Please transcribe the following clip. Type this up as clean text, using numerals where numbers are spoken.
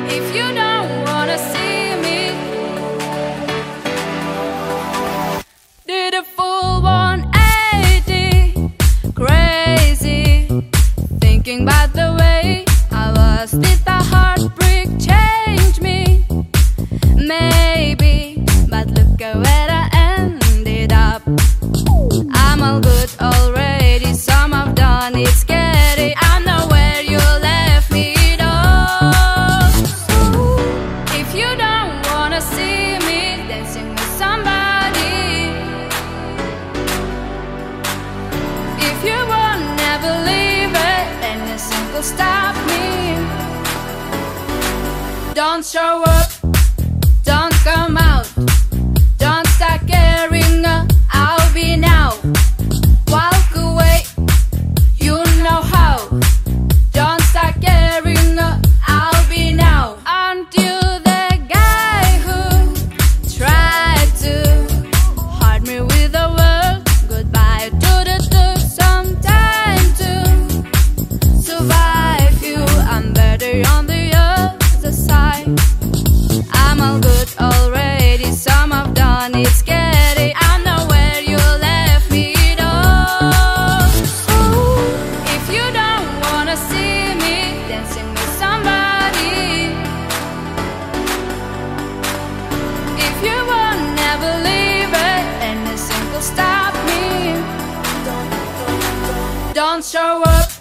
if you don't wanna see me. Did a full 180, crazy, thinking about the way I was. Did the heartbreak change me? Maybe, but look at where I ended up. I'm all good already, some I've done, it's scary. I know where you left me though. So, if you don't wanna see me dancing with somebody, if you won't never leave it, then nothing will stop me. Don't show up, don't come out, don't start caring, I'll be now. Walk away, you know how. Don't start caring, I'll be now. Aren't you the guy who tried to hurt me with the world? Goodbye to the took some time to survive you. I'm better on the other side. I'm all good already, some I've done, it's scary. I know where you left me though. So, if you don't wanna see me dancing with somebody, if you won't never leave it, then nothing will stop me. Don't show up,